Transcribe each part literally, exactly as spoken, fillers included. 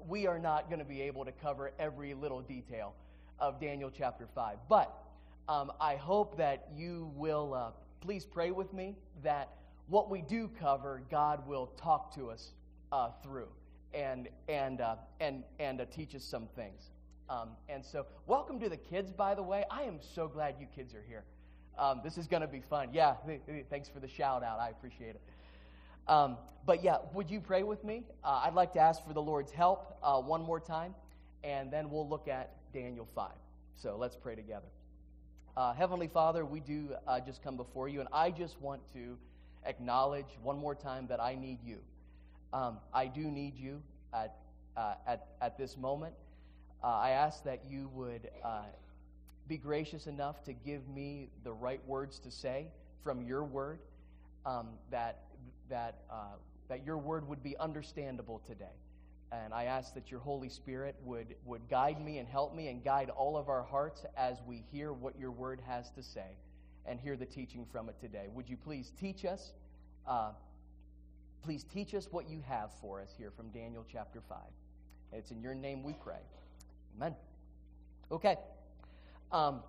we are not going to be able to cover every little detail of Daniel chapter five. But um, I hope that you will uh, please pray with me that what we do cover, God will talk to us uh, through and and uh, and and uh, teach us some things. Um, and so, welcome to the kids, by the way. I am so glad you kids are here. Um, this is going to be fun. Yeah, th- th- thanks for the shout out. I appreciate it. Um, but yeah, would you pray with me? Uh, I'd like to ask for the Lord's help uh, one more time, and then we'll look at Daniel five. So let's pray together. Uh, Heavenly Father, we do uh, just come before you, and I just want to acknowledge one more time that I need you. Um, I do need you at uh, at at this moment. Uh, I ask that you would uh, be gracious enough to give me the right words to say from your word, um, that that uh, that your word would be understandable today. And I ask that your Holy Spirit would would guide me and help me and guide all of our hearts as we hear what your word has to say and hear the teaching from it today. Would you please teach us? Uh, please teach us what you have for us here from Daniel chapter five. And it's in your name we pray. Amen. Okay. Um,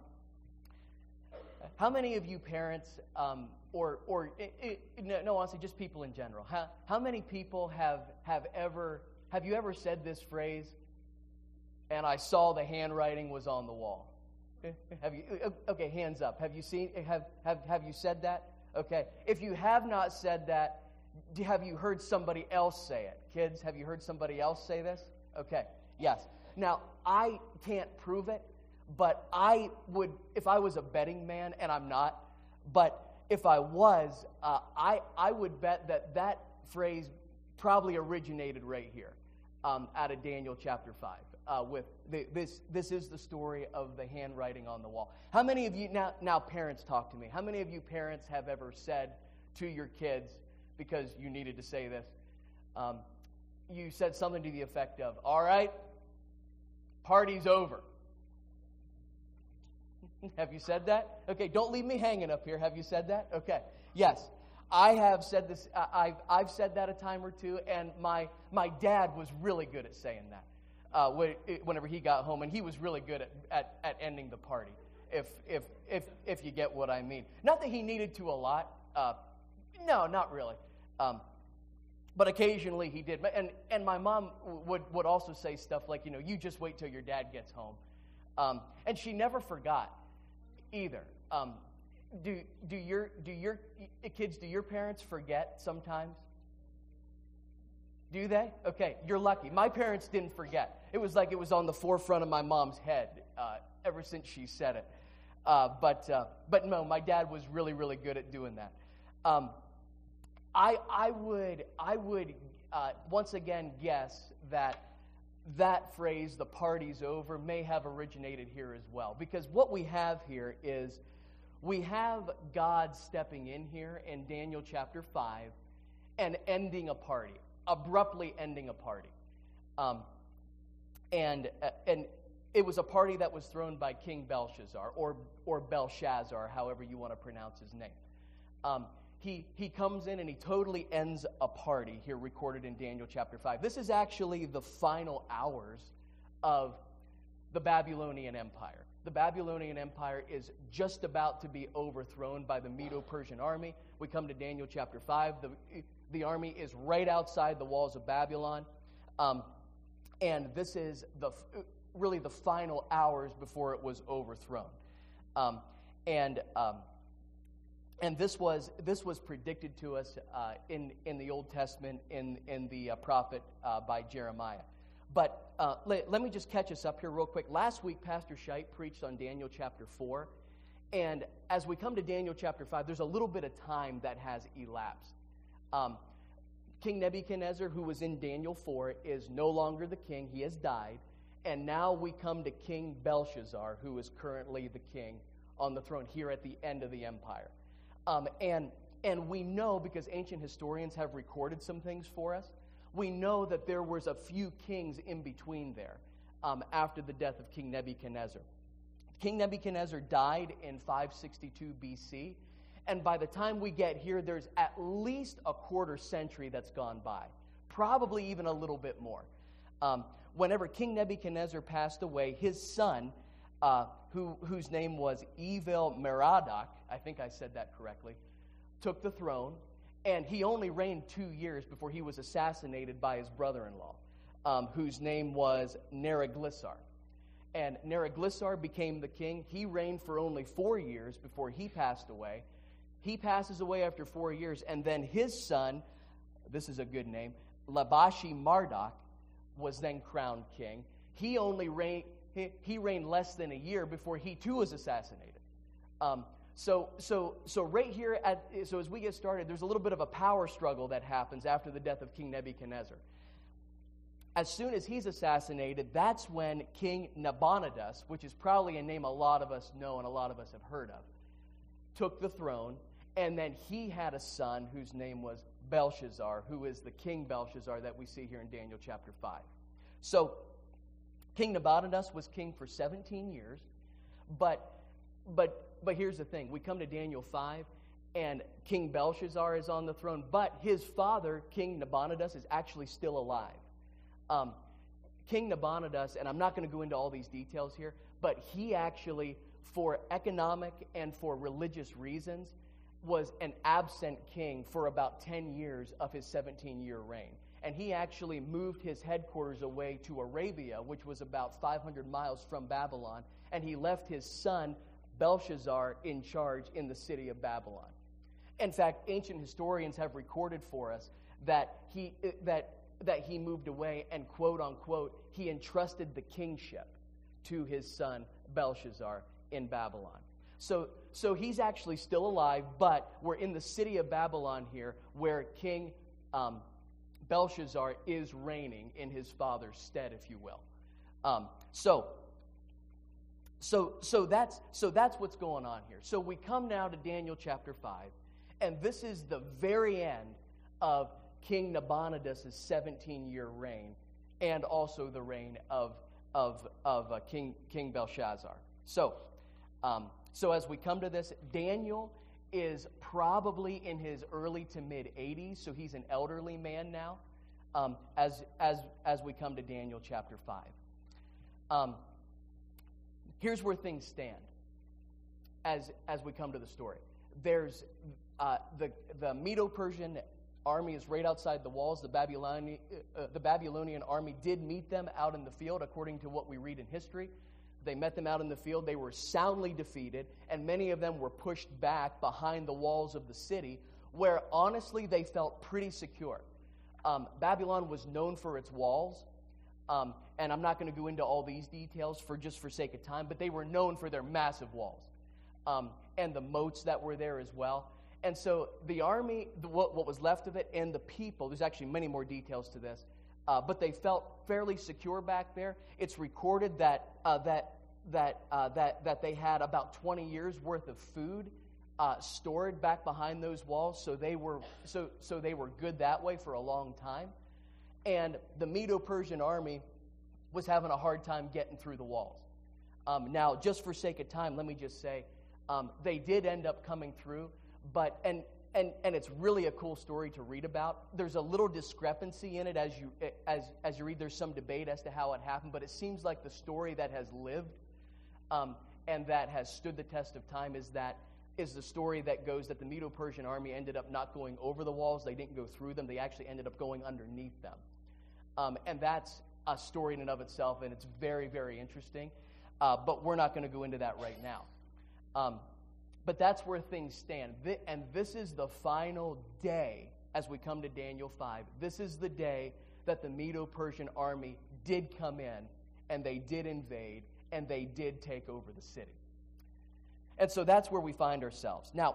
how many of you parents, um, or or it, it, no, no, honestly, just people in general, how how many people have have ever have you ever said this phrase? And I saw the handwriting was on the wall. Have you? Okay, hands up. Have you seen? Have have have you said that? Okay. If you have not said that, have you heard somebody else say it? Kids, have you heard somebody else say this? Okay. Yes. Now, I can't prove it, but I would, if I was a betting man, and I'm not, but if I was, uh, I I would bet that that phrase probably originated right here, um, out of Daniel chapter five. Uh, with the, this, this is the story of the handwriting on the wall. How many of you now? Now, parents, talk to me. How many of you parents have ever said to your kids, because you needed to say this, um, you said something to the effect of, "All right, party's over." Have you said that? Okay, don't leave me hanging up here. Have you said that? Okay, yes. I have said this. I've I've said that a time or two, and my my dad was really good at saying that uh, whenever he got home, and he was really good at, at, at ending the party. If if if if you get what I mean. Not that he needed to a lot. Uh, no, not really. Um, But occasionally he did. And and my mom would, would also say stuff like, you know, you just wait till your dad gets home. Um, and she never forgot either. Um, do do your do your kids, do your parents forget sometimes? Do they? Okay, you're lucky. My parents didn't forget. It was like it was on the forefront of my mom's head uh, ever since she said it. Uh, but uh, but no, my dad was really, really good at doing that. Um, I I would I would uh, once again guess that that phrase, "the party's over," may have originated here as well. Because what we have here is we have God stepping in here in Daniel chapter five and ending a party, abruptly ending a party. Um, and uh, and it was a party that was thrown by King Belshazzar, or or Belshazzar, however you want to pronounce his name. Um, He he comes in and he totally ends a party here recorded in Daniel chapter five. This is actually the final hours of the Babylonian Empire. The Babylonian Empire is just about to be overthrown by the Medo-Persian army. We come to Daniel chapter five. The, the army is right outside the walls of Babylon. Um, and this is the really the final hours before it was overthrown. Um, and... Um, And this was this was predicted to us uh, in in the Old Testament in in the uh, prophet uh, by Jeremiah. But uh, let, let me just catch us up here real quick. Last week, Pastor Scheidt preached on Daniel chapter four, and as we come to Daniel chapter five, there's a little bit of time that has elapsed. Um, King Nebuchadnezzar, who was in Daniel four, is no longer the king; he has died, and now we come to King Belshazzar, who is currently the king on the throne here at the end of the empire. Um, and and we know, because ancient historians have recorded some things for us, we know that there was a few kings in between there um, after the death of King Nebuchadnezzar. King Nebuchadnezzar died in five sixty-two B C, and by the time we get here, there's at least a quarter century that's gone by, probably even a little bit more. Um, whenever King Nebuchadnezzar passed away, his son, uh, who, whose name was Evil-Merodach, I think I said that correctly, took the throne, and he only reigned two years before he was assassinated by his brother-in-law, um, whose name was Neriglissar. And Neriglissar became the king. He reigned for only four years before he passed away. He passes away after four years, and then his son, this is a good name, Labashi-Marduk, was then crowned king. He only reigned, he, he reigned less than a year before he too was assassinated. Um, so, so, so right here, at, so as we get started, there's a little bit of a power struggle that happens after the death of King Nebuchadnezzar. As soon as he's assassinated, that's when King Nabonidus, which is probably a name a lot of us know and a lot of us have heard of, took the throne, and then he had a son whose name was Belshazzar, who is the King Belshazzar that we see here in Daniel chapter five. So, King Nabonidus was king for seventeen years, but but but here's the thing. We come to Daniel five, and King Belshazzar is on the throne, but his father, King Nabonidus, is actually still alive. Um, King Nabonidus, and I'm not going to go into all these details here, but he actually, for economic and for religious reasons, was an absent king for about ten years of his seventeen-year reign. And he actually moved his headquarters away to Arabia, which was about five hundred miles from Babylon, and he left his son, Belshazzar, in charge in the city of Babylon. In fact, ancient historians have recorded for us that he that that he moved away and, quote unquote, he entrusted the kingship to his son Belshazzar in Babylon. So, so he's actually still alive, but we're in the city of Babylon here, where King um, Belshazzar is reigning in his father's stead, if you will. Um, so, so, so that's so that's what's going on here. So we come now to Daniel chapter five, and this is the very end of King Nabonidus' seventeen-year reign, and also the reign of of of uh, King King Belshazzar. So, um, so as we come to this, Daniel is probably in his early to mid eighties, so he's an elderly man now. Um, as as as we come to Daniel chapter five, um, here's where things stand. As as we come to the story, there's uh, the the Medo-Persian army is right outside the walls. The Babylonian, uh, the Babylonian army did meet them out in the field, according to what we read in history. They met them out in the field. They were soundly defeated, and many of them were pushed back behind the walls of the city, where honestly they felt pretty secure. Um, Babylon was known for its walls, um, and I'm not going to go into all these details for just for sake of time, but they were known for their massive walls um, and the moats that were there as well. And so the army, the, what, what was left of it, and the people, there's actually many more details to this, uh, but they felt fairly secure back there. It's recorded that uh, that that uh, that that they had about twenty years worth of food uh, stored back behind those walls, so they were so so they were good that way for a long time. And the Medo-Persian army was having a hard time getting through the walls. Um, now, just for sake of time, let me just say um, they did end up coming through. But and and and it's really a cool story to read about. There's a little discrepancy in it as you as as you read. There's some debate as to how it happened, but it seems like the story that has lived um, and that has stood the test of time is that is the story that goes that the Medo-Persian army ended up not going over the walls. They didn't go through them. They actually ended up going underneath them, um, and that's a story in and of itself, and it's very very interesting. Uh, but we're not going to go into that right now. Um, But that's where things stand. And this is the final day as we come to Daniel five. This is the day that the Medo-Persian army did come in, and they did invade, and they did take over the city. And so that's where we find ourselves. Now,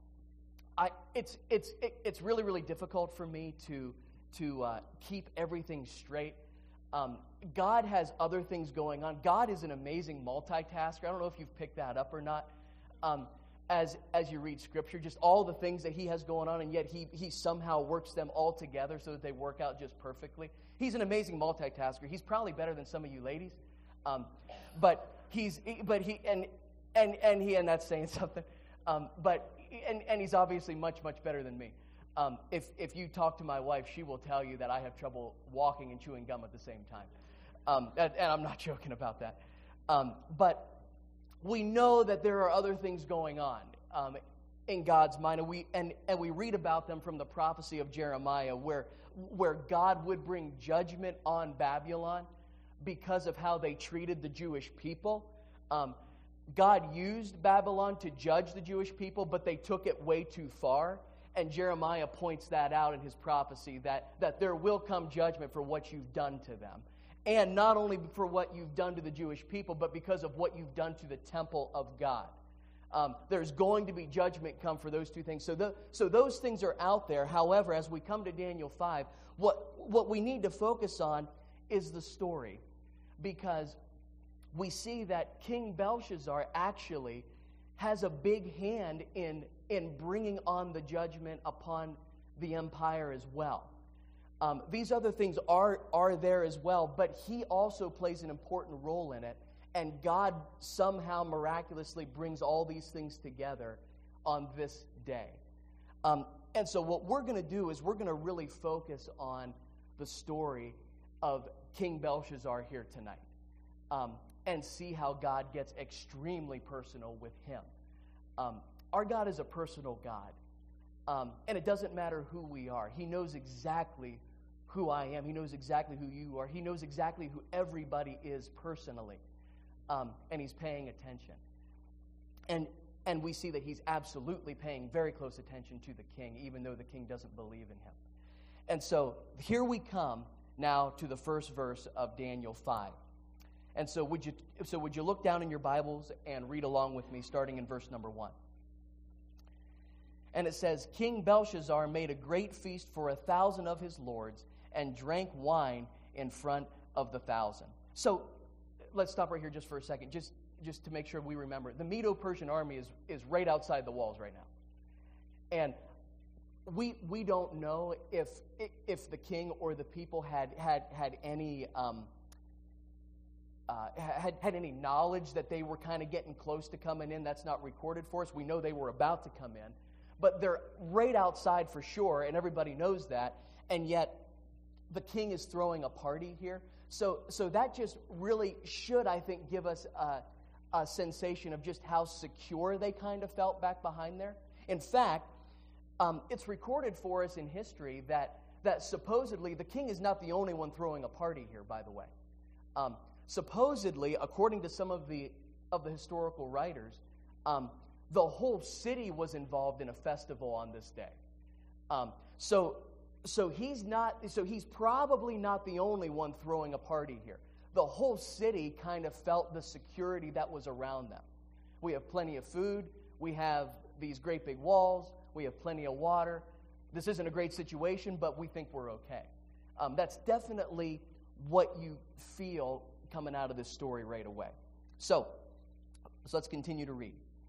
I, it's it's it, it's really, really difficult for me to, to uh, keep everything straight. Um, God has other things going on. God is an amazing multitasker. I don't know if you've picked that up or not. Um, As as you read Scripture, just all the things that he has going on, and yet he he somehow works them all together so that they work out just perfectly. He's an amazing multitasker. He's probably better than some of you ladies, um, but he's but he and and and he and that's saying something. Um, but and and he's obviously much much better than me. Um, if, if you talk to my wife, she will tell you that I have trouble walking and chewing gum at the same time. Um, and, and I'm not joking about that. Um, but we know that there are other things going on um, in God's mind, and we and, and we read about them from the prophecy of Jeremiah, where where God would bring judgment on Babylon because of how they treated the Jewish people. Um, God used Babylon to judge the Jewish people, but they took it way too far. And Jeremiah points that out in his prophecy, that, that there will come judgment for what you've done to them. And not only for what you've done to the Jewish people, but because of what you've done to the temple of God. Um, there's going to be judgment come for those two things. So, the, so those things are out there. However, as we come to Daniel five, what, what we need to focus on is the story. Because we see that King Belshazzar actually has a big hand in, in bringing on the judgment upon the empire as well. Um, these other things are, are there as well, but he also plays an important role in it. And God somehow miraculously brings all these things together on this day. Um, and so what we're going to do is we're going to really focus on the story of King Belshazzar here tonight. Um, and see how God gets extremely personal with him. Um, our God is a personal God. Um, and it doesn't matter who we are. He knows exactly who I am. He knows exactly who you are. He knows exactly who everybody is personally. Um, and he's paying attention. And, and we see that he's absolutely paying very close attention to the king, even though the king doesn't believe in him. And so here we come now to the first verse of Daniel five. And so would you so would you look down in your Bibles and read along with me, starting in verse number one. And it says, King Belshazzar made a great feast for a thousand of his lords and drank wine in front of the thousand. So let's stop right here just for a second, just, just to make sure we remember. The Medo-Persian army is, is right outside the walls right now. And we we don't know if if the king or the people had, had, had any... Um, Uh, had, had any knowledge that they were kind of getting close to coming in. That's not recorded for us. We know they were about to come in. But they're right outside for sure, and everybody knows that. And yet, the king is throwing a party here. So so that just really should, I think, give us a, a sensation of just how secure they kind of felt back behind there. In fact, um, it's recorded for us in history that, that supposedly the king is not the only one throwing a party here, by the way. Um Supposedly, according to some of the of the historical writers, um, the whole city was involved in a festival on this day. Um, so, so he's not. So he's probably not the only one throwing a party here. The whole city kind of felt the security that was around them. We have plenty of food. We have these great big walls. We have plenty of water. This isn't a great situation, but we think we're okay. Um, that's definitely what you feel coming out of this story right away. So, so let's continue to read.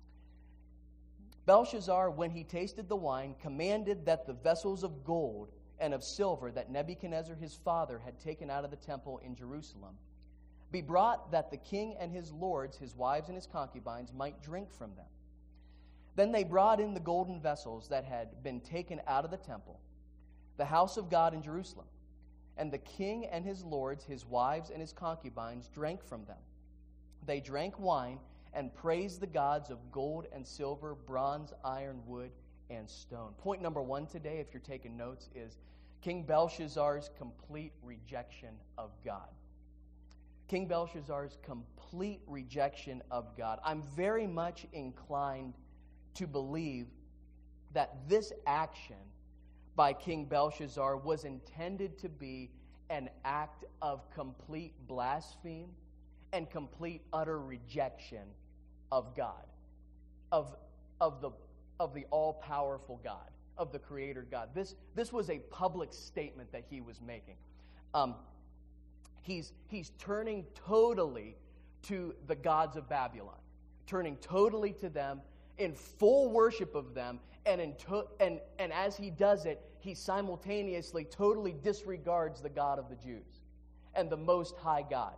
Belshazzar, when he tasted the wine, commanded that the vessels of gold and of silver that Nebuchadnezzar his father had taken out of the temple in Jerusalem be brought, that the king and his lords, his wives and his concubines, might drink from them. Then they brought in the golden vessels that had been taken out of the temple, the house of God in Jerusalem. And the king and his lords, his wives and his concubines, drank from them. They drank wine and praised the gods of gold and silver, bronze, iron, wood, and stone. Point number one today, if you're taking notes, is King Belshazzar's complete rejection of God. King Belshazzar's complete rejection of God. I'm very much inclined to believe that this action by King Belshazzar was intended to be an act of complete blasphemy and complete utter rejection of God, of, of the, of the all-powerful God, of the Creator God. This, this was a public statement that he was making. Um, he's, he's turning totally to the gods of Babylon, turning totally to them in full worship of them, and, in to, and, and as he does it, he simultaneously totally disregards the God of the Jews and the Most High God.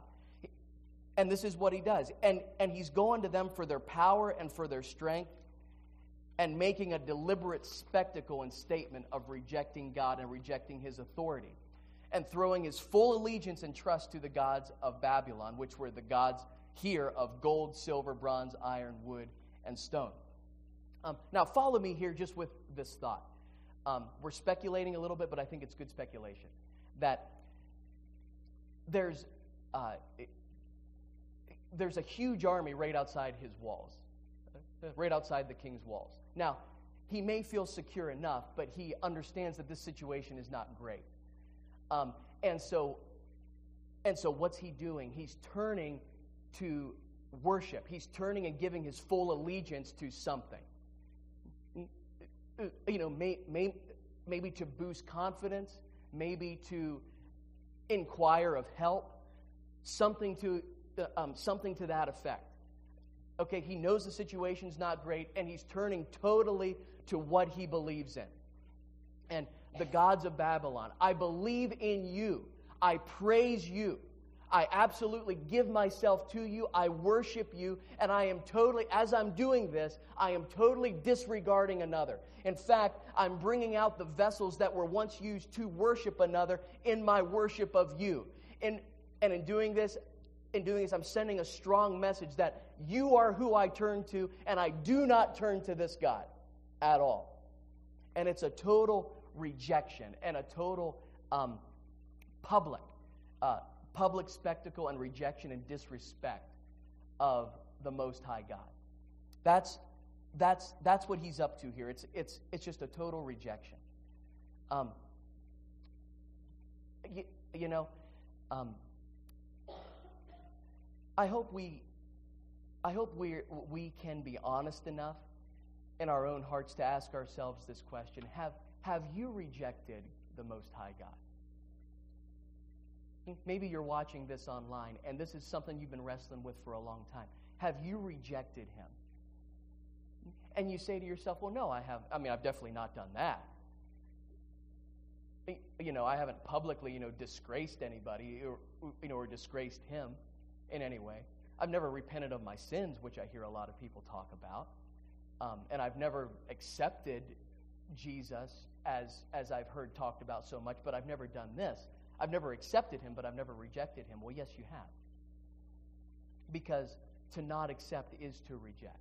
And this is what he does. And, and he's going to them for their power and for their strength. and making a deliberate spectacle and statement of rejecting God and rejecting his authority, and throwing his full allegiance and trust to the gods of Babylon, which were the gods here of gold, silver, bronze, iron, wood, and stone. Um, now, follow me here just with this thought. Um, we're speculating a little bit, but I think it's good speculation. That there's uh, it, there's a huge army right outside his walls, right outside the king's walls. Now, he may feel secure enough, but he understands that this situation is not great. Um, and so, and so, what's he doing? He's turning to worship. He's turning and giving his full allegiance to something. You know, may, may, maybe to boost confidence, maybe to inquire of help, something to uh, um, something to that effect. Okay, he knows the situation's not great, and he's turning totally to what he believes in. And the gods of Babylon, I believe in you. I praise you. I absolutely give myself to you. I worship you. And I am totally, as I'm doing this, I am totally disregarding another. In fact, I'm bringing out the vessels that were once used to worship another in my worship of you. And, and in doing this, in doing this, I'm sending a strong message that you are who I turn to, and I do not turn to this God at all. And it's a total rejection and a total um, public uh public spectacle and rejection and disrespect of the Most High God. That's that's that's what he's up to here. It's it's it's just a total rejection. Um, you, you know, um, I hope we I hope we we can be honest enough in our own hearts to ask ourselves this question: Have have you rejected the Most High God? Maybe you're watching this online, and this is something you've been wrestling with for a long time. Have you rejected him? And you say to yourself, well, no, I have. I mean, I've definitely not done that. You know, I haven't publicly, you know, disgraced anybody or, you know, or disgraced him in any way. I've never repented of my sins, which I hear a lot of people talk about. Um, and I've never accepted Jesus as, as I've heard talked about so much, but I've never done this. I've never accepted him, but I've never rejected him. Well, yes, you have. Because to not accept is to reject.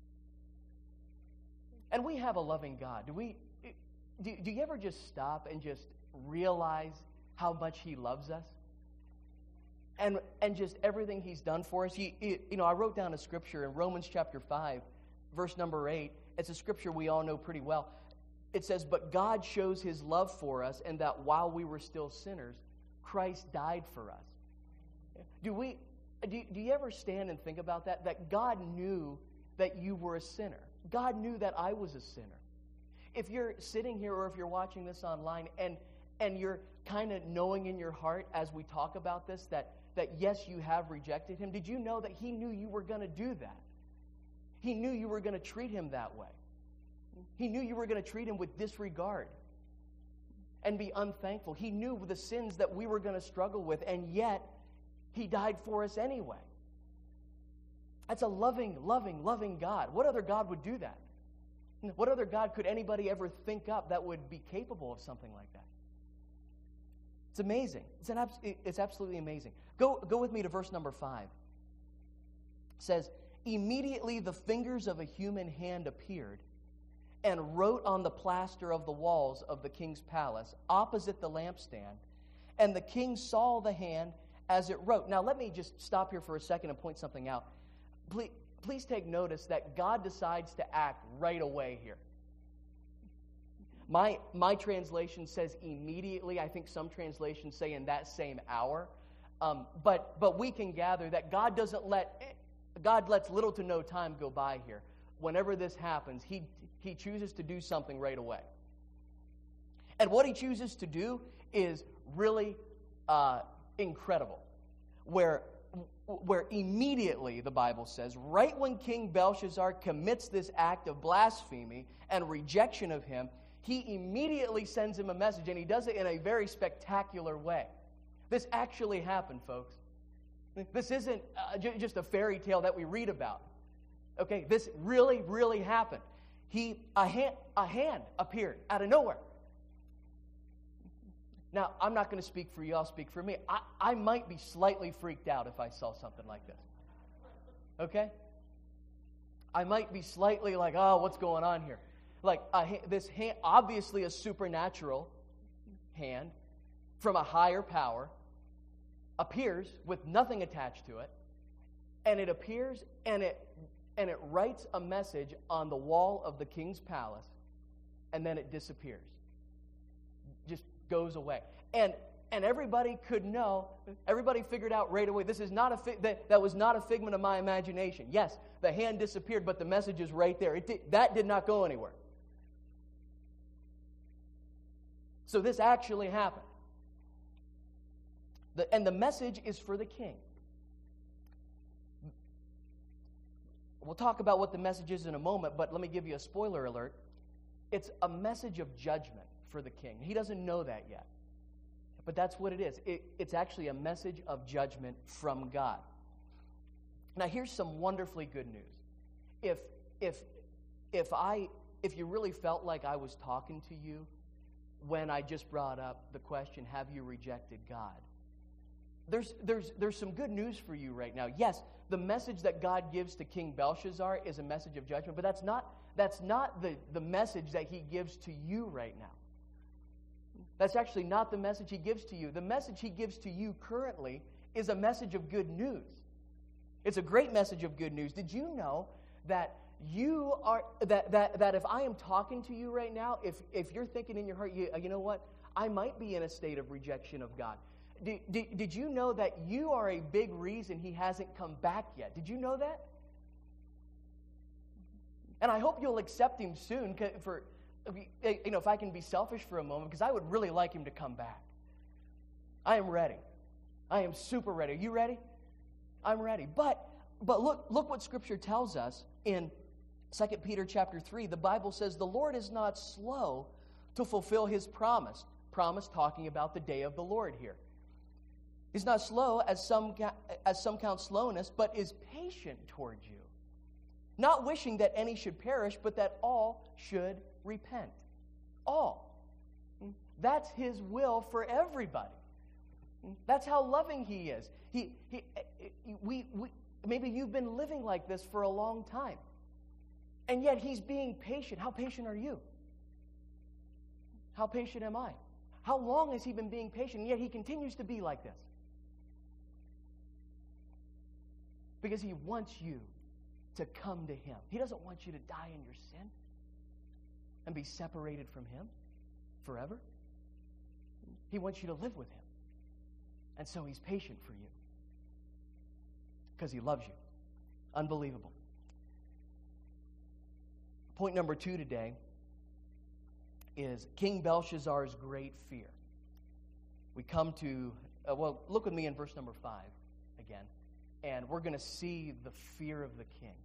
And we have a loving God. Do we? Do, do you ever just stop and just realize how much he loves us? And and just everything he's done for us. He, he, you know, I wrote down a scripture in Romans chapter five, verse number eight. It's a scripture we all know pretty well. It says, but God shows his love for us, and that while we were still sinners, Christ died for us. Do we? Do, do you ever stand and think about that? That God knew that you were a sinner. God knew that I was a sinner. If you're sitting here or if you're watching this online and and you're kind of knowing in your heart as we talk about this that, that yes, you have rejected him, did you know that he knew you were going to do that? He knew you were going to treat him that way. He knew you were going to treat him with disregard and be unthankful. He knew the sins that we were going to struggle with, and yet he died for us anyway. That's a loving, loving, loving God. What other God would do that? What other God could anybody ever think up that would be capable of something like that? It's amazing. It's, an abs- it's absolutely amazing. Go, go with me to verse number five. It says, immediately the fingers of a human hand appeared and wrote on the plaster of the walls of the king's palace opposite the lampstand, and the king saw the hand as it wrote. Now let me just stop here for a second and point something out. Please, please take notice that God decides to act right away here. My, my translation says immediately. I think some translations say in that same hour. Um, but, but we can gather that God doesn't let, God lets little to no time go by here. Whenever this happens, he, he chooses to do something right away. And what he chooses to do is really uh, incredible. Where, where immediately, the Bible says, right when King Belshazzar commits this act of blasphemy and rejection of him, he immediately sends him a message, and he does it in a very spectacular way. This actually happened, folks. This isn't uh, j- just a fairy tale that we read about. Okay, this really, really happened. he a hand, a hand appeared out of nowhere. Now, I'm not going to speak for you, I'll speak for me. I, I might be slightly freaked out if I saw something like this. Okay? I might be slightly like, oh, what's going on here? Like, a, this hand, obviously a supernatural hand from a higher power, appears with nothing attached to it, and it appears and it and it writes a message on the wall of the king's palace, and then it disappears. Just goes away. And and everybody could know, everybody figured out right away, this is not a fi- that, that was not a figment of my imagination. Yes, the hand disappeared, but the message is right there. It did, that did not go anywhere. So this actually happened. The, and the message is for the king. We'll talk about what the message is in a moment, but let me give you a spoiler alert. It's a message of judgment for the king. He doesn't know that yet. But that's what it is. It, it's actually a message of judgment from God. Now here's some wonderfully good news. If if if I if you really felt like I was talking to you when I just brought up the question, have you rejected God? There's there's there's some good news for you right now. Yes, the message that God gives to King Belshazzar is a message of judgment, but that's not that's not the, the message that he gives to you right now. That's actually not the message he gives to you. The message he gives to you currently is a message of good news. It's a great message of good news. Did you know that you are that that, that if I am talking to you right now, if if you're thinking in your heart, you, you know what? I might be in a state of rejection of God. Did, did, did you know that you are a big reason he hasn't come back yet? Did you know that? And I hope you'll accept him soon for, you know, if I can be selfish for a moment, because I would really like him to come back. I am ready. I am super ready. Are you ready? I'm ready. But but look look what Scripture tells us in Second Peter chapter three. The Bible says the Lord is not slow to fulfill his promise. Promise talking about the day of the Lord here. He's not slow as some as some count slowness, but is patient toward you, not wishing that any should perish, but that all should repent. All. That's his will for everybody. That's how loving he is. He, he, we, we, maybe you've been living like this for a long time, and yet he's being patient. How patient are you? How patient am I? How long has he been being patient, and yet he continues to be like this? Because he wants you to come to him. He doesn't want you to die in your sin and be separated from him forever. He wants you to live with him. And so he's patient for you because he loves you. Unbelievable. Point number two today is King Belshazzar's great fear. We come to, uh, well, look with me in verse number five again. And we're going to see the fear of the king.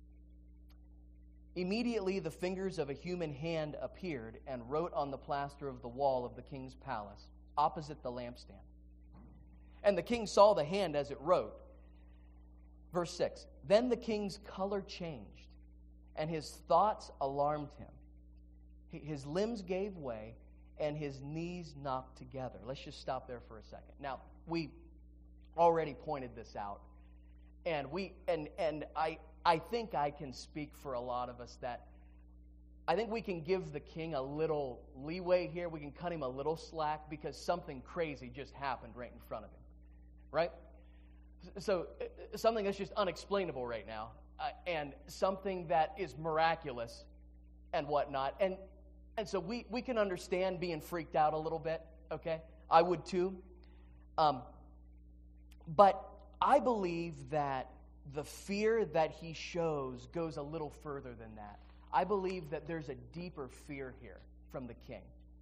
Immediately the fingers of a human hand appeared and wrote on the plaster of the wall of the king's palace, opposite the lampstand. And the king saw the hand as it wrote. Verse six, then the king's color changed, and his thoughts alarmed him. His limbs gave way, and his knees knocked together. Let's just stop there for a second. Now, we already pointed this out. And we and and I I think I can speak for a lot of us that I think we can give the king a little leeway here. We can cut him a little slack because something crazy just happened right in front of him, right? So something that's just unexplainable right now, uh, and something that is miraculous and whatnot. And and so we we can understand being freaked out a little bit. Okay, I would too. Um, but. I believe that the fear that he shows goes a little further than that. I believe that there's a deeper fear here from the king.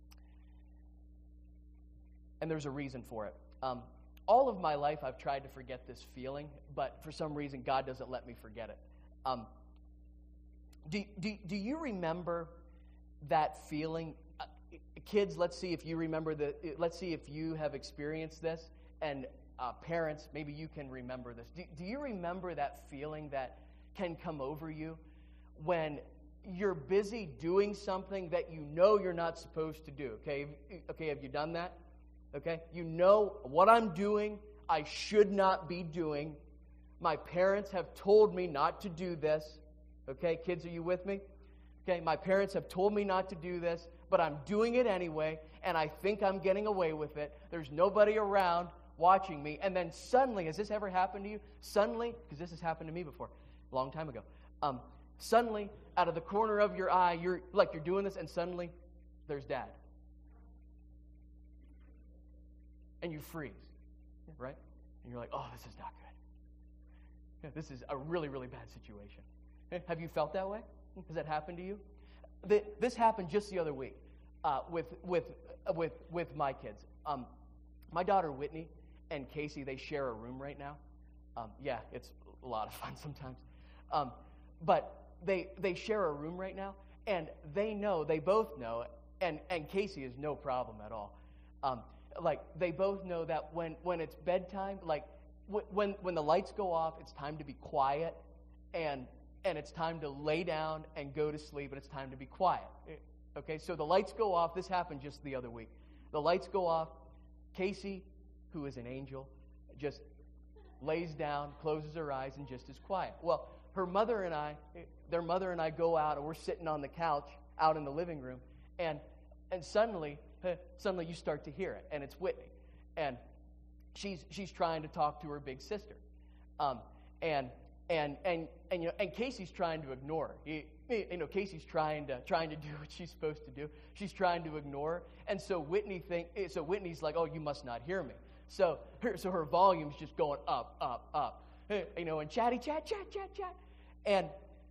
And there's a reason for it. Um, all of my life I've tried to forget this feeling, but for some reason God doesn't let me forget it. Um, do, do, do you remember that feeling? Uh, kids, let's see if you remember the, let's see if you have experienced this. And Uh, parents, maybe you can remember this. Do, do you remember that feeling that can come over you when you're busy doing something that you know you're not supposed to do. Okay, okay, have you done that? Okay, you know what I'm doing, I should not be doing. My parents have told me not to do this. Okay, kids, are you with me? Okay, my parents have told me not to do this, but I'm doing it anyway, and I think I'm getting away with it. There's nobody around watching me. And then suddenly, has this ever happened to you? Suddenly, because this has happened to me before, a long time ago. Um, suddenly, out of the corner of your eye, you're like you're doing this, and suddenly, there's Dad. And you freeze, right? And you're like, oh, this is not good. This is a really, really bad situation. Have you felt that way? Has that happened to you? This happened just the other week uh, with with with with my kids. Um, my daughter Whitney and Casey, they share a room right now. Um, yeah, it's a lot of fun sometimes. Um, but they they share a room right now, and they know, they both know, and, and Casey is no problem at all. Um, like they both know that when, when it's bedtime, like w- when when the lights go off, it's time to be quiet, and and it's time to lay down and go to sleep, and it's time to be quiet. Okay, so the lights go off. This happened just the other week. The lights go off. Casey, who is an angel, just lays down, closes her eyes, and just is quiet. Well, her mother and I, their mother and I go out, and we're sitting on the couch out in the living room, and and suddenly, suddenly you start to hear it, and it's Whitney, and she's she's trying to talk to her big sister, um, and and and and you know, and Casey's trying to ignore her. He, you know, Casey's trying to trying to do what she's supposed to do. She's trying to ignore her, and so Whitney think so Whitney's like, oh, you must not hear me. So her so her volume's just going up, up, up, you know, and chatty, chat, chat, chat, chat, and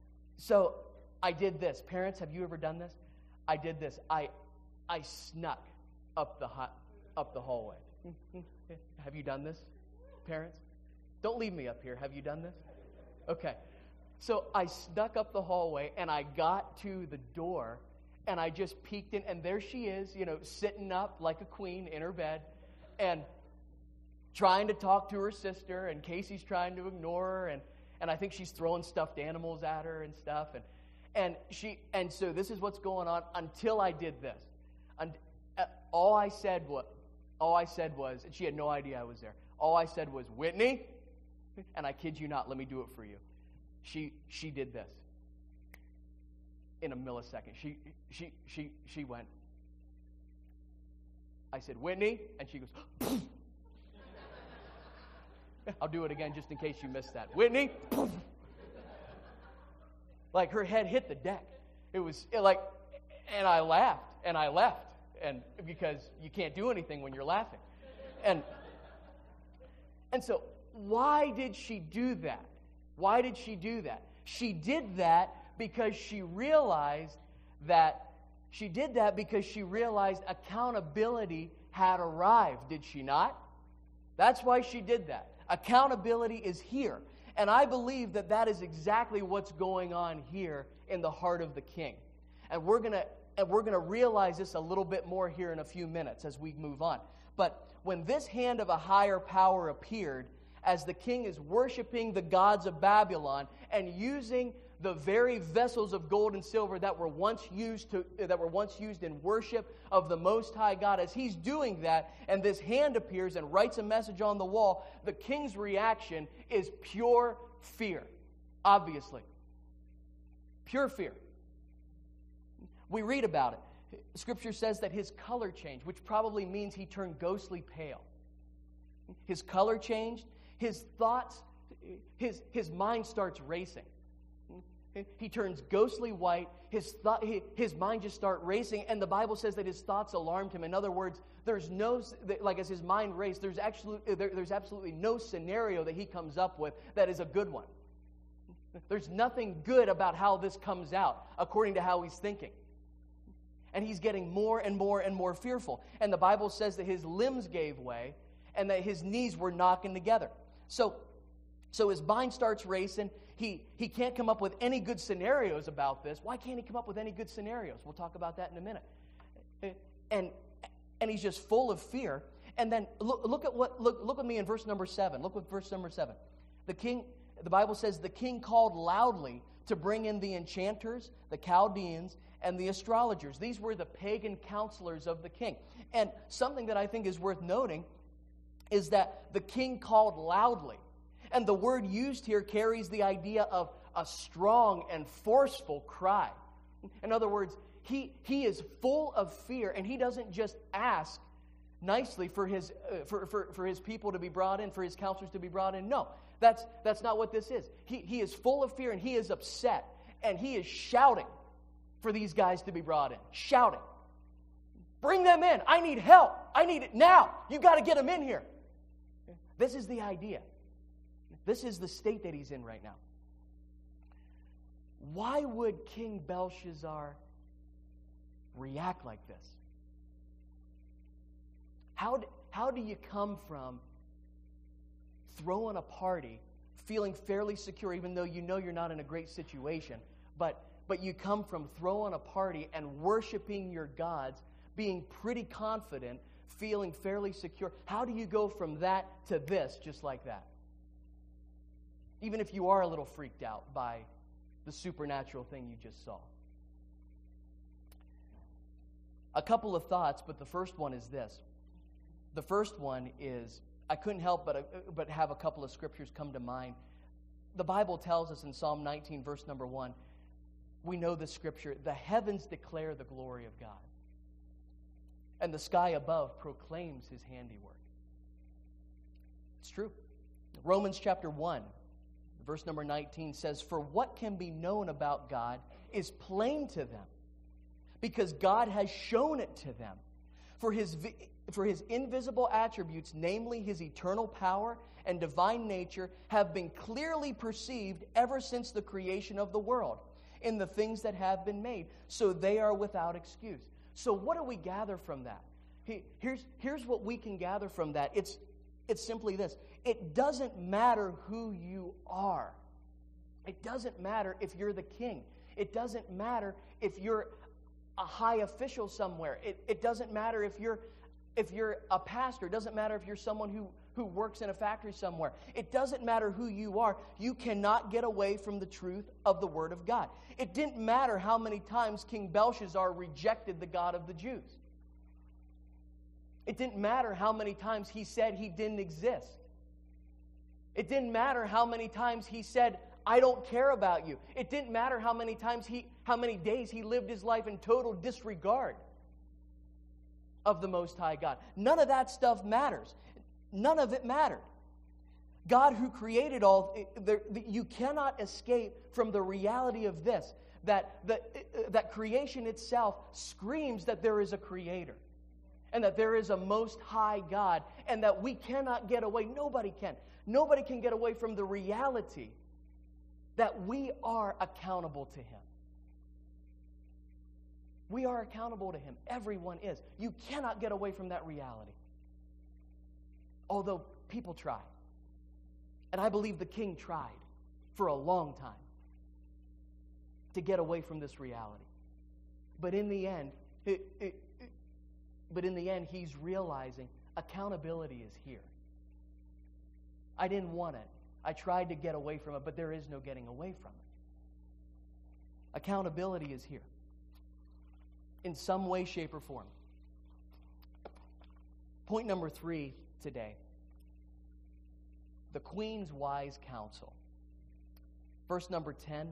so I did this. Parents, have you ever done this? I did this. I I snuck up the hot, up the hallway. Have you done this, parents? Don't leave me up here. Have you done this? Okay. So I snuck up the hallway, and I got to the door, and I just peeked in, and there she is, you know, sitting up like a queen in her bed, and trying to talk to her sister, and Casey's trying to ignore her, and, and I think she's throwing stuffed animals at her and stuff, and and she and so this is what's going on until I did this. And uh, all I said was, all I said was, and she had no idea I was there. All I said was, Whitney, and I kid you not, let me do it for you. She she did this in a millisecond. She she she she went. I said, Whitney, and she goes, Poof. I'll do it again just in case you missed that. Whitney, Poof. Like her head hit the deck. It was it like, and I laughed and I left, and because you can't do anything when you're laughing, and and so why did she do that? Why did she do that? She did that because she realized that she did that because she realized accountability had arrived, did she not? That's why she did that. Accountability is here. And I believe that that is exactly what's going on here in the heart of the King. And we're going to and we're going to realize this a little bit more here in a few minutes as we move on. But when this hand of a higher power appeared, as the king is worshiping the gods of Babylon and using the very vessels of gold and silver that were once used to that were once used in worship of the Most High God, as he's doing that, and this hand appears and writes a message on the wall, the king's reaction is pure fear. Obviously, pure fear. We read about it. Scripture says that his color changed, which probably means he turned ghostly pale. His color changed. His thoughts, his, his mind starts racing. He turns ghostly white. His thought, his mind just starts racing, and the Bible says that his thoughts alarmed him. In other words, there's no, like as his mind raced, there's actually there, there's absolutely no scenario that he comes up with that is a good one. There's nothing good about how this comes out, according to how he's thinking. And he's getting more and more and more fearful. And the Bible says that his limbs gave way, and that his knees were knocking together. So, so his mind starts racing. He he can't come up with any good scenarios about this. Why can't he come up with any good scenarios? We'll talk about that in a minute. And and he's just full of fear. And then look look at what look look with me in verse number seven. Look with verse number seven. The king, the Bible says, the king called loudly to bring in the enchanters, the Chaldeans, and the astrologers. These were the pagan counselors of the king. And something that I think is worth noting is that the king called loudly. And the word used here carries the idea of a strong and forceful cry. In other words, he, he is full of fear, and he doesn't just ask nicely for his, uh, for, for, for his people to be brought in, for his counselors to be brought in. No, that's, that's not what this is. He, he is full of fear, and he is upset, and he is shouting for these guys to be brought in. Shouting. Bring them in. I need help. I need it now. You got to get them in here. This is the idea. This is the state that he's in right now. Why would King Belshazzar react like this? How do, how do you come from throwing a party, feeling fairly secure, even though you know you're not in a great situation, but, but you come from throwing a party and worshiping your gods, being pretty confident, feeling fairly secure? How do you go from that to this just like that? Even if you are a little freaked out by the supernatural thing you just saw. A couple of thoughts, but the first one is this. The first one is, I couldn't help but, but have a couple of scriptures come to mind. The Bible tells us in Psalm nineteen, verse number one, we know the scripture, the heavens declare the glory of God, and the sky above proclaims his handiwork. It's true. Romans chapter one, verse number nineteen says, for what can be known about God is plain to them, because God has shown it to them. For his, for his invisible attributes, namely his eternal power and divine nature, have been clearly perceived ever since the creation of the world in the things that have been made. So they are without excuse. So what do we gather from that? Here's, here's what we can gather from that. It's, it's simply this. It doesn't matter who you are. It doesn't matter if you're the king. It doesn't matter if you're a high official somewhere. It, it doesn't matter if you're if you're a pastor. It doesn't matter if you're someone who, who works in a factory somewhere. It doesn't matter who you are. You cannot get away from the truth of the Word of God. It didn't matter how many times King Belshazzar rejected the God of the Jews. It didn't matter how many times he said he didn't exist. It didn't matter how many times he said, I don't care about you. It didn't matter how many times he, how many days he lived his life in total disregard of the Most High God. None of that stuff matters. None of it mattered. God who created all, the, the, you cannot escape from the reality of this, that, the, that creation itself screams that there is a creator, and that there is a Most High God, and that we cannot get away. Nobody can. Nobody can get away from the reality that we are accountable to Him. We are accountable to Him. Everyone is. You cannot get away from that reality. Although people try. And I believe the king tried for a long time to get away from this reality. But in the end, it, it, it, but in the end, he's realizing accountability is here. I didn't want it. I tried to get away from it, but there is no getting away from it. Accountability is here. In some way, shape, or form. Point number three today. The Queen's wise counsel. Verse number ten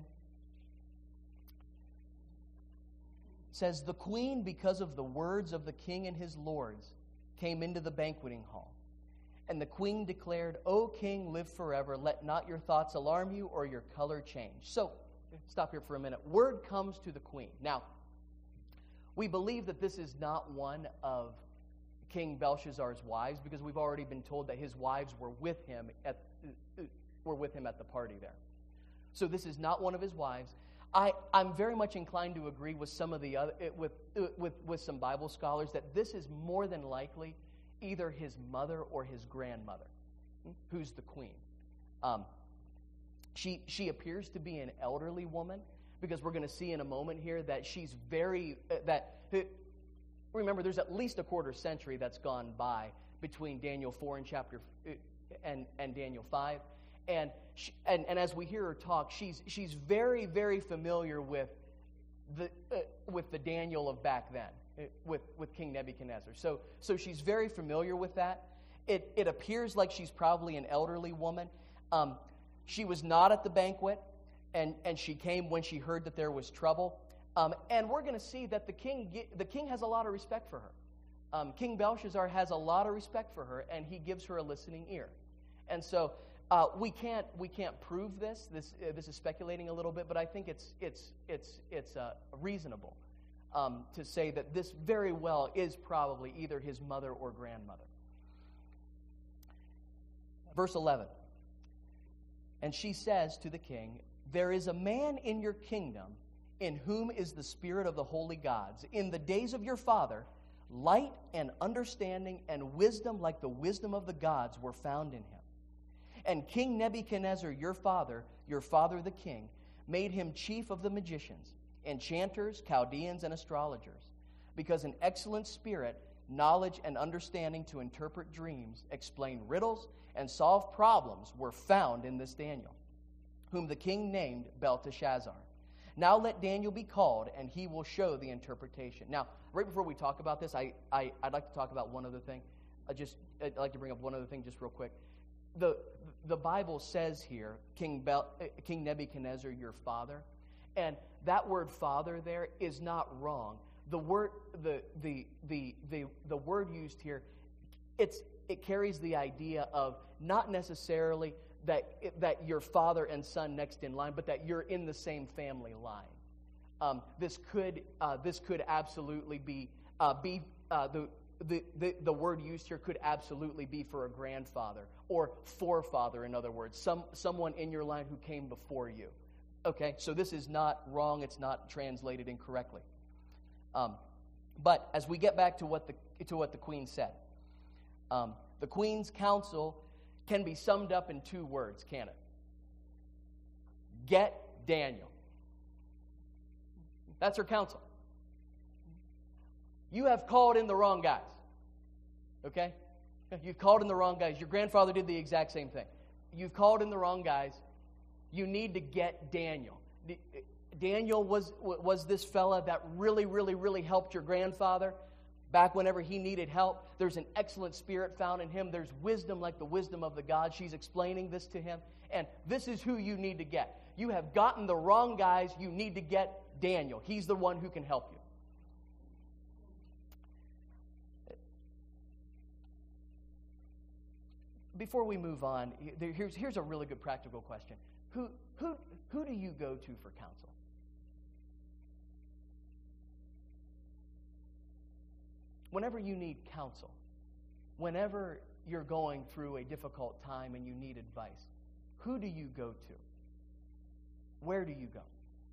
says, the Queen, because of the words of the king and his lords, came into the banqueting hall. And the Queen declared, O King, live forever. Let not your thoughts alarm you or your color change. So, stop here for a minute. Word comes to the Queen. Now, we believe that this is not one of King Belshazzar's wives, because we've already been told that his wives were with him at were with him at the party there. So this is not one of his wives. I, I'm very much inclined to agree with some of the other with with with some Bible scholars that this is more than likely either his mother or his grandmother, who's the queen. Um, she she appears to be an elderly woman, because we're going to see in a moment here that she's very uh, that. Uh, remember, there's at least a quarter century that's gone by between Daniel four and chapter uh, and and Daniel five, And, she, and, and as we hear her talk, she's, she's very, very familiar with the, uh, with the Daniel of back then, uh, with, with King Nebuchadnezzar. So, so she's very familiar with that. It, it appears like she's probably an elderly woman. Um, she was not at the banquet, and, and she came when she heard that there was trouble. Um, and we're going to see that the king, the king has a lot of respect for her. Um, King Belshazzar has a lot of respect for her, and he gives her a listening ear. And so uh, we can't we can't prove this. This uh, this is speculating a little bit, but I think it's it's it's it's uh, reasonable um, to say that this very well is probably either his mother or grandmother. Verse eleven. And she says to the king, "There is a man in your kingdom in whom is the spirit of the holy gods. In the days of your father, light and understanding and wisdom like the wisdom of the gods were found in him. And King Nebuchadnezzar, your father, your father the king, made him chief of the magicians, enchanters, Chaldeans, and astrologers, because an excellent spirit, knowledge, and understanding to interpret dreams, explain riddles, and solve problems were found in this Daniel, whom the king named Belteshazzar. Now let Daniel be called, and he will show the interpretation." Now, right before we talk about this, I, I, I'd like to talk about one other thing. I just, I'd like to bring up one other thing just real quick. The, the Bible says here, King, Bel, King Nebuchadnezzar, your father, and that word father there is not wrong. The word, the, the, the, the, the word used here, it's, it carries the idea of not necessarily that that your father and son next in line, but that you're in the same family line. Um, this could uh, this could absolutely be uh, be uh, the, the the the word used here could absolutely be for a grandfather or forefather. In other words, some someone in your line who came before you. Okay, so this is not wrong. It's not translated incorrectly. Um, but as we get back to what the to what the queen said, um, the queen's counsel can be summed up in two words, can it? Get Daniel. That's her counsel. You have called in the wrong guys. Okay? You've called in the wrong guys. Your grandfather did the exact same thing. You've called in the wrong guys. You need to get Daniel. Daniel was, was this fella that really, really, really helped your grandfather back whenever he needed help. There's an excellent spirit found in him. There's wisdom like the wisdom of the gods. She's explaining this to him. And this is who you need to get. You have gotten the wrong guys. You need to get Daniel. He's the one who can help you. Before we move on, here's, here's a really good practical question. Who, who, who do you go to for counsel? Whenever you need counsel, whenever you're going through a difficult time and you need advice, who do you go to? Where do you go?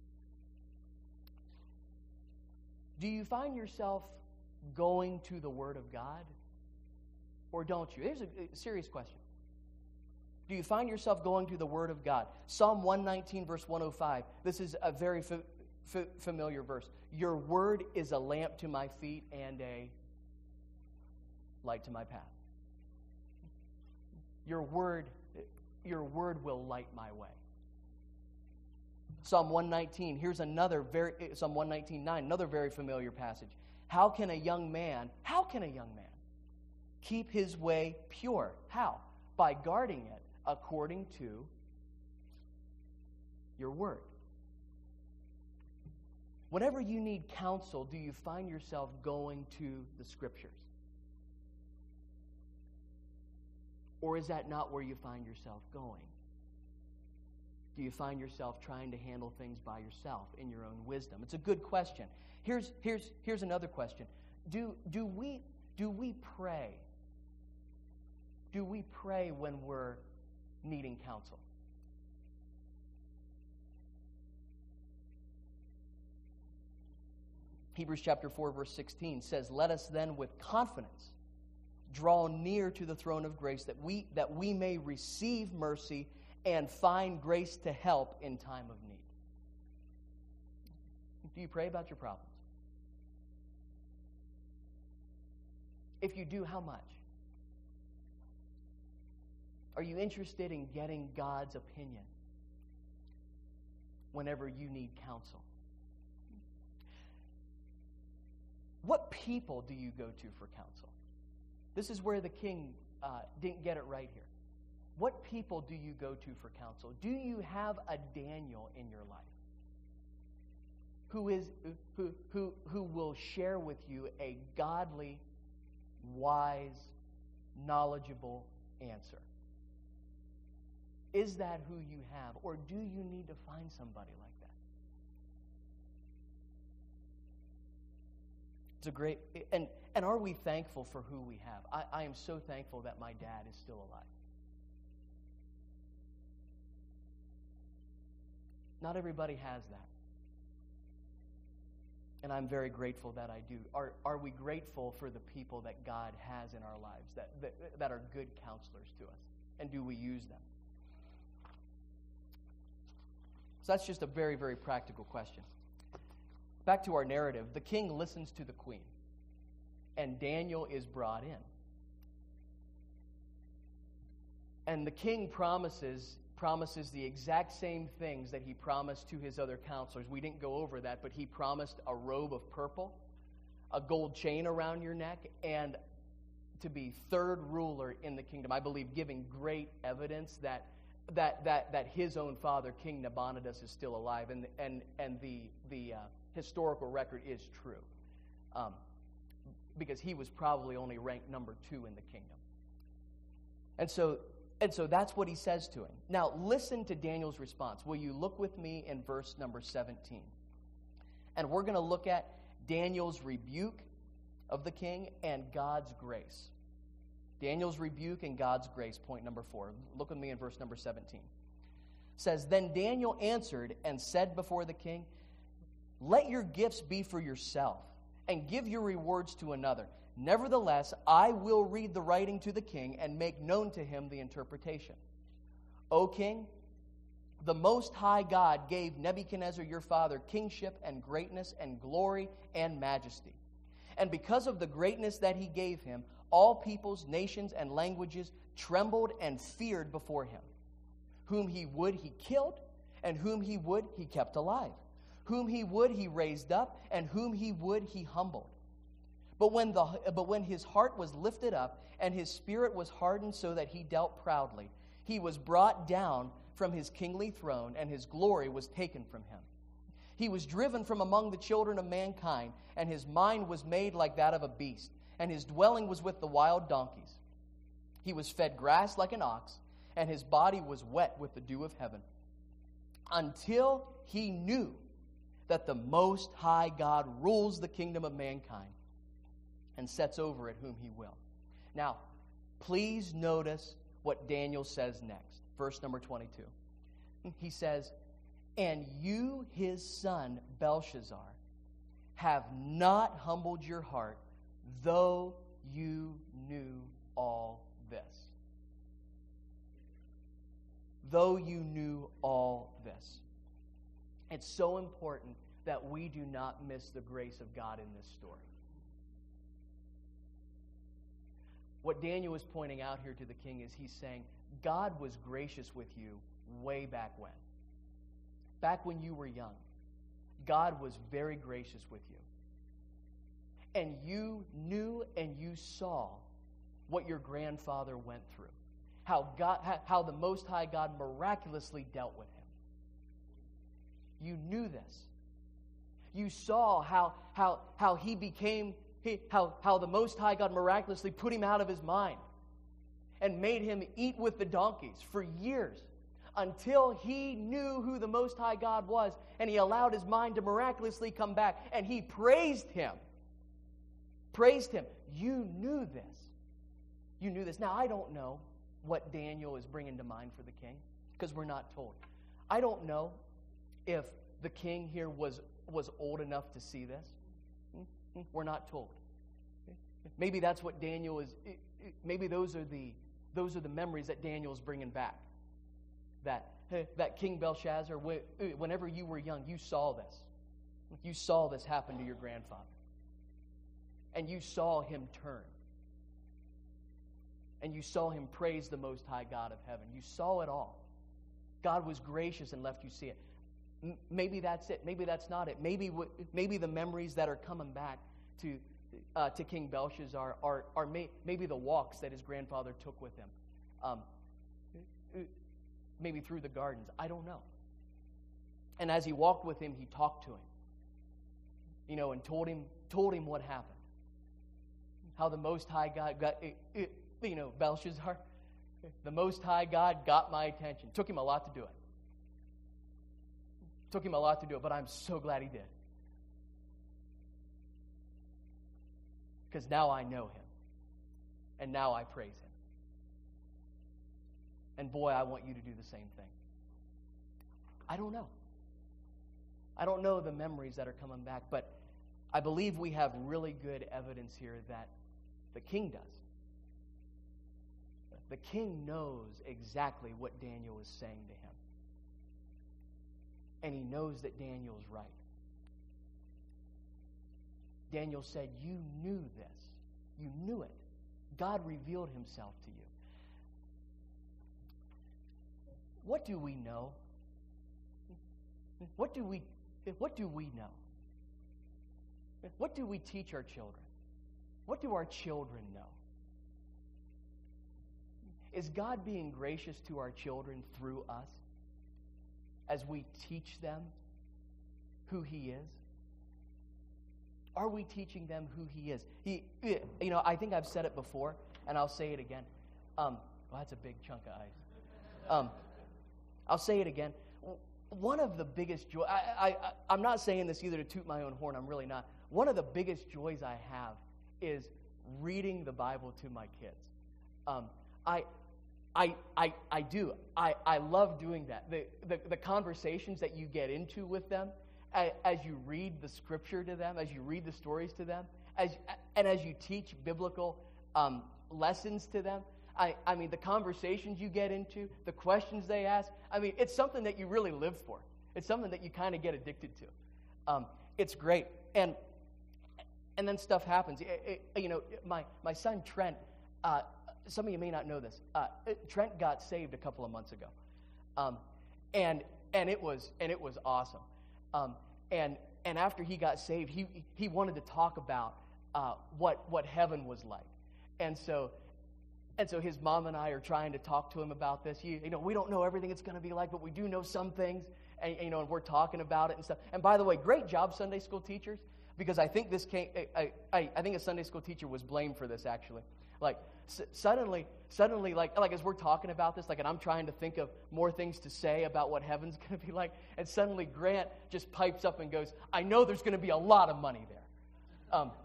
Do you find yourself going to the Word of God? Or don't you? Here's a serious question. Do you find yourself going to the Word of God? Psalm one nineteen, verse one oh five. This is a very fa- fa- familiar verse. Your word is a lamp to my feet and a light to my path. Your word, your word will light my way. Psalm one nineteen, here's another very, Psalm one nineteen, nine, another very familiar passage. How can a young man, how can a young man keep his way pure? How? By guarding it according to your word. Whenever you need counsel, do you find yourself going to the Scriptures? Or is that not where you find yourself going? Do you find yourself trying to handle things by yourself in your own wisdom? It's a good question. Here's, here's, here's another question. Do, do, we, do we pray? Do we pray when we're needing counsel? Hebrews chapter four, verse sixteen says, "Let us then with confidence draw near to the throne of grace, that we that we may receive mercy and find grace to help in time of need." Do you pray about your problems? If you do, how much? Are you interested in getting God's opinion whenever you need counsel? What people do you go to for counsel? This is where the king uh, didn't get it right here. What people do you go to for counsel? Do you have a Daniel in your life who is who who who will share with you a godly, wise, knowledgeable answer? Is that who you have, or do you need to find somebody like that? It's a great, and, and are we thankful for who we have? I, I am so thankful that my dad is still alive. Not everybody has that. And I'm very grateful that I do. Are, are we grateful for the people that God has in our lives, that, that, that are good counselors to us? And do we use them? So that's just a very, very practical question. Back to our narrative. The king listens to the queen, and Daniel is brought in. And the king promises promises the exact same things that he promised to his other counselors. We didn't go over that, but he promised a robe of purple, a gold chain around your neck, and to be third ruler in the kingdom. I believe giving great evidence that that that that his own father, King Nabonidus, is still alive, and and and the the uh, historical record is true, um, because he was probably only ranked number two in the kingdom. And so. And so that's what he says to him. Now, listen to Daniel's response. Will you look with me in verse number seventeen? And we're going to look at Daniel's rebuke of the king and God's grace. Daniel's rebuke and God's grace, point number four. Look with me in verse number seventeen. It says, Then Daniel answered and said before the king, Let your gifts be for yourself, and give your rewards to another. Nevertheless, I will read the writing to the king and make known to him the interpretation. O king, the Most High God gave Nebuchadnezzar your father kingship and greatness and glory and majesty. And because of the greatness that he gave him, all peoples, nations, and languages trembled and feared before him. Whom he would, he killed, and whom he would, he kept alive. Whom he would, he raised up, and whom he would, he humbled. But when the but when his heart was lifted up and his spirit was hardened so that he dealt proudly, he was brought down from his kingly throne, and his glory was taken from him. He was driven from among the children of mankind, and his mind was made like that of a beast, and his dwelling was with the wild donkeys. He was fed grass like an ox, and his body was wet with the dew of heaven, until he knew that the Most High God rules the kingdom of mankind and sets over it whom he will. Now, please notice what Daniel says next. Verse number twenty-two. He says, And you, his son, Belshazzar, have not humbled your heart, though you knew all this. Though you knew all this. It's so important that we do not miss the grace of God in this story. What Daniel is pointing out here to the king is he's saying, God was gracious with you way back when. Back when you were young, God was very gracious with you. And you knew and you saw what your grandfather went through. How God, how the Most High God miraculously dealt with him. You knew this. You saw how, how, how he became... He, how, how the Most High God miraculously put him out of his mind and made him eat with the donkeys for years until he knew who the Most High God was, and he allowed his mind to miraculously come back, and he praised him. Praised him. You knew this. You knew this. Now, I don't know what Daniel is bringing to mind for the king, because we're not told. I don't know if the king here was, was old enough to see this. We're not told. Maybe that's what Daniel is. Maybe those are the those are the memories that Daniel is bringing back. That that King Belshazzar, whenever you were young, you saw this. You saw this happen to your grandfather, and you saw him turn. And you saw him praise the Most High God of heaven. You saw it all. God was gracious and left you see it. M- maybe that's it. Maybe that's not it. Maybe w- maybe the memories that are coming back to uh, to King Belshazzar are, are may- maybe the walks that his grandfather took with him. Um, maybe through the gardens. I don't know. And as he walked with him, he talked to him. You know, and told him told him what happened. How the Most High God got, you know, Belshazzar, the Most High God got my attention. Took him a lot to do it. Took him a lot to do it, but I'm so glad he did. Because now I know him. And now I praise him. And boy, I want you to do the same thing. I don't know. I don't know the memories that are coming back, but I believe we have really good evidence here that the king does. The king knows exactly what Daniel is saying to him. And he knows that Daniel's right. Daniel said, you knew this. You knew it. God revealed himself to you. What do we know? What do we, what do we know? What do we teach our children? What do our children know? Is God being gracious to our children through us as we teach them who He is? Are we teaching them who He is? He, you know, I think I've said it before, and I'll say it again. Um, well, that's a big chunk of ice. Um, I'll say it again. One of the biggest joy, I, I, I'm not saying this either to toot my own horn, I'm really not. One of the biggest joys I have is reading the Bible to my kids. Um, I, I, I, I do. I, I love doing that. The, the, the conversations that you get into with them, as, as you read the Scripture to them, as you read the stories to them, as and as you teach biblical um, lessons to them. I, I mean, the conversations you get into, the questions they ask, I mean, it's something that you really live for. It's something that you kind of get addicted to. Um, it's great. And and then stuff happens. It, it, you know, my, my son Trent, uh, some of you may not know this. Uh, Trent got saved a couple of months ago. Um, and and it was and it was awesome. Um, and and after he got saved, he he wanted to talk about uh, what what heaven was like. And so And so his mom and I are trying to talk to him about this. You, you know, we don't know everything it's going to be like, but we do know some things. And, you know, and we're talking about it and stuff. And by the way, great job, Sunday school teachers, because I think this came, I, I, I think a Sunday school teacher was blamed for this, actually. Like, s- suddenly, suddenly, like, like as we're talking about this, like, and I'm trying to think of more things to say about what heaven's going to be like, and suddenly Grant just pipes up and goes, I know there's going to be a lot of money there. Um,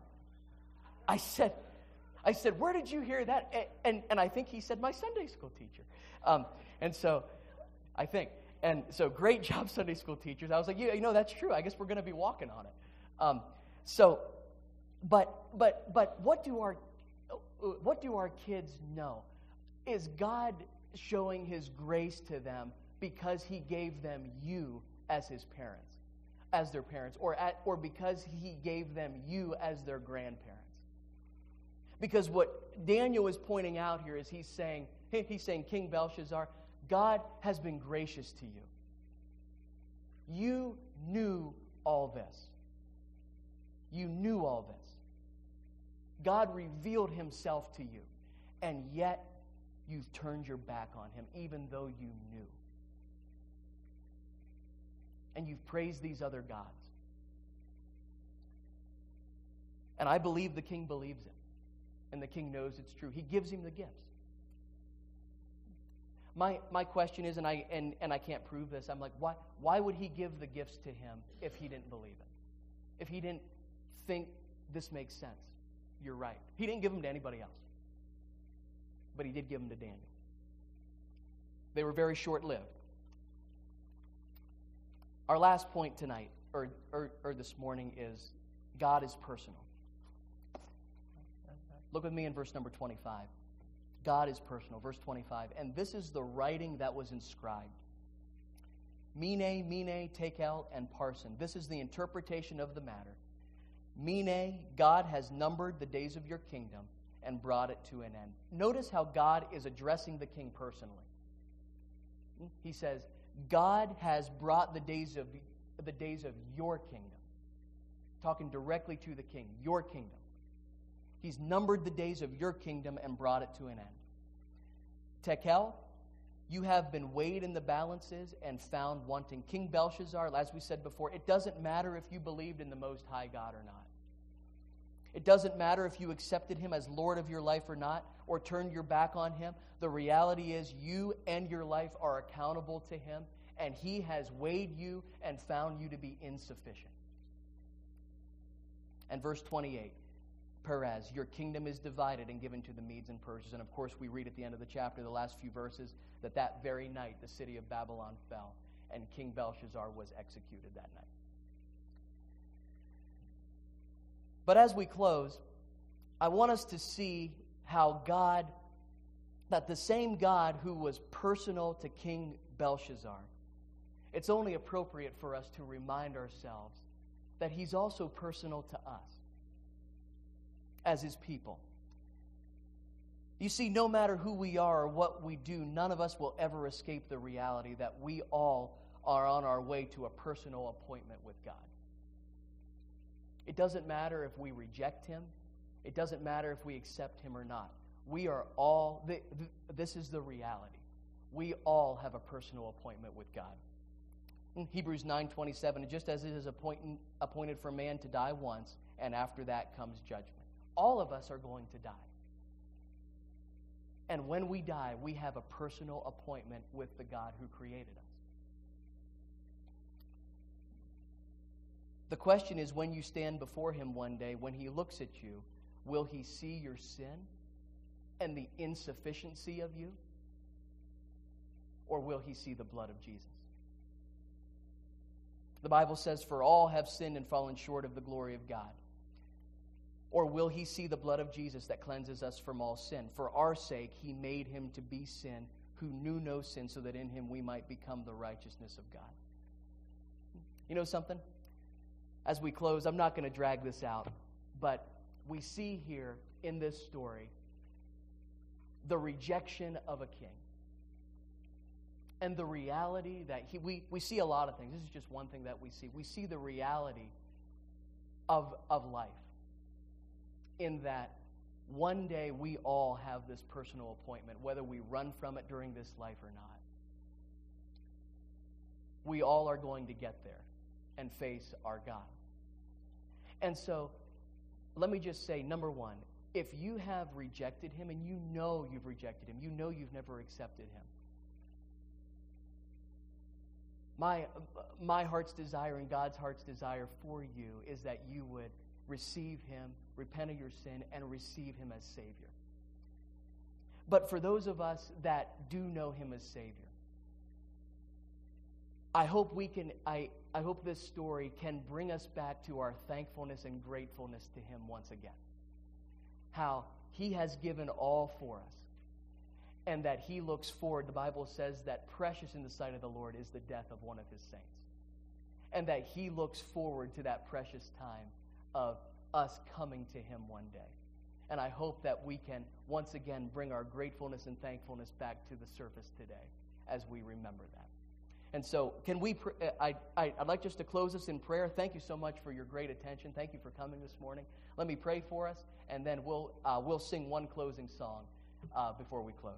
I said... I said, where did you hear that? And, and, and I think he said, my Sunday school teacher. Um, and so, I think. And so, great job, Sunday school teachers. I was like, yeah, you know, that's true. I guess we're going to be walking on it. Um, so, but, but, but what do our, what do our kids know? Is God showing His grace to them because He gave them you as His parents, as their parents, or at, or because He gave them you as their grandparents? Because what Daniel is pointing out here is he's saying, he's saying, King Belshazzar, God has been gracious to you. You knew all this. You knew all this. God revealed Himself to you, and yet you've turned your back on Him, even though you knew. And you've praised these other gods. And I believe the king believes it. And the king knows it's true. He gives him the gifts. My my question is, and I and, and I can't prove this, I'm like, why why would he give the gifts to him if he didn't believe it? If he didn't think this makes sense? You're right. He didn't give them to anybody else. But he did give them to Daniel. They were very short-lived. Our last point tonight, or or, or this morning, is God is personal. Look with me in verse number twenty-five. God is personal. Verse twenty-five. And this is the writing that was inscribed. Mene, Mene, Tekel, and Parsin. This is the interpretation of the matter. Mene, God has numbered the days of your kingdom and brought it to an end. Notice how God is addressing the king personally. He says, God has brought the days of the days of your kingdom. Talking directly to the king, your kingdom. He's numbered the days of your kingdom and brought it to an end. Tekel, you have been weighed in the balances and found wanting. King Belshazzar, as we said before, it doesn't matter if you believed in the Most High God or not. It doesn't matter if you accepted Him as Lord of your life or not, or turned your back on Him. The reality is you and your life are accountable to Him, and He has weighed you and found you to be insufficient. And verse twenty-eight, Perez, your kingdom is divided and given to the Medes and Persians. And of course, we read at the end of the chapter, the last few verses, that that very night the city of Babylon fell, and King Belshazzar was executed that night. But as we close, I want us to see how God, that the same God who was personal to King Belshazzar, it's only appropriate for us to remind ourselves that He's also personal to us as His people. You see, no matter who we are or what we do, none of us will ever escape the reality that we all are on our way to a personal appointment with God. It doesn't matter if we reject Him. It doesn't matter if we accept Him or not. We are all, this is the reality. We all have a personal appointment with God. In Hebrews nine twenty-seven, just as it is appointed, appointed for man to die once, and after that comes judgment. All of us are going to die. And when we die, we have a personal appointment with the God who created us. The question is, when you stand before Him one day, when He looks at you, will He see your sin and the insufficiency of you? Or will He see the blood of Jesus? The Bible says, for all have sinned and fallen short of the glory of God. Or will He see the blood of Jesus that cleanses us from all sin? For our sake, He made Him to be sin, who knew no sin, so that in Him we might become the righteousness of God. You know something? As we close, I'm not going to drag this out, but we see here in this story the rejection of a king. And the reality that he, we, we see a lot of things. This is just one thing that we see. We see the reality of, of life in that one day we all have this personal appointment, whether we run from it during this life or not. We all are going to get there and face our God. And so, let me just say, number one, if you have rejected Him and you know you've rejected Him, you know you've never accepted Him, My, my heart's desire and God's heart's desire for you is that you would receive Him, repent of your sin, and receive Him as Savior. But for those of us that do know Him as Savior, I hope we can, I, I hope this story can bring us back to our thankfulness and gratefulness to Him once again. How He has given all for us. And that He looks forward, the Bible says that precious in the sight of the Lord is the death of one of His saints. And that He looks forward to that precious time of us coming to Him one day. And I hope that we can once again bring our gratefulness and thankfulness back to the surface today as we remember that. And so, can we, pr- I, I, I'd like just to close us in prayer. Thank you so much for your great attention. Thank you for coming this morning. Let me pray for us, and then we'll, uh, we'll sing one closing song uh, before we close.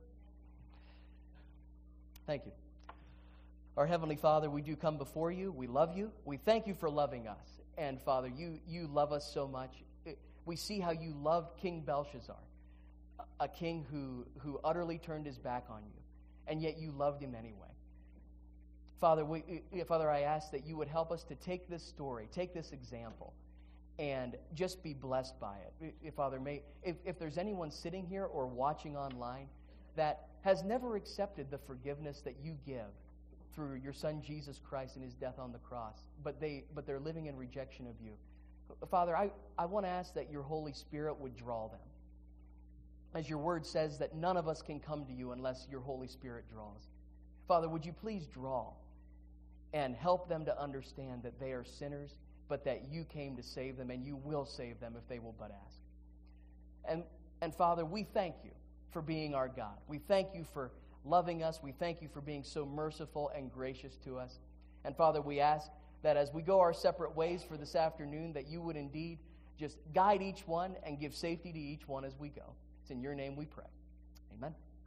Thank you. Our Heavenly Father, we do come before you. We love you. We thank you for loving us. And Father, you, you love us so much. We see how you loved King Belshazzar, a king who, who utterly turned his back on you, and yet you loved him anyway. Father, we, Father, I ask that you would help us to take this story, take this example, and just be blessed by it. If, Father, may, if, if there's anyone sitting here or watching online that has never accepted the forgiveness that you give through your Son Jesus Christ and His death on the cross, but, they, but they're living in rejection of you, Father, I, I want to ask that your Holy Spirit would draw them. As your word says that none of us can come to you unless your Holy Spirit draws. Father, would you please draw and help them to understand that they are sinners, but that you came to save them, and you will save them if they will but ask. And And Father, we thank you for being our God. We thank you for loving us. We thank you for being so merciful and gracious to us. And Father, we ask that as we go our separate ways for this afternoon, that you would indeed just guide each one and give safety to each one as we go. It's in your name we pray. Amen.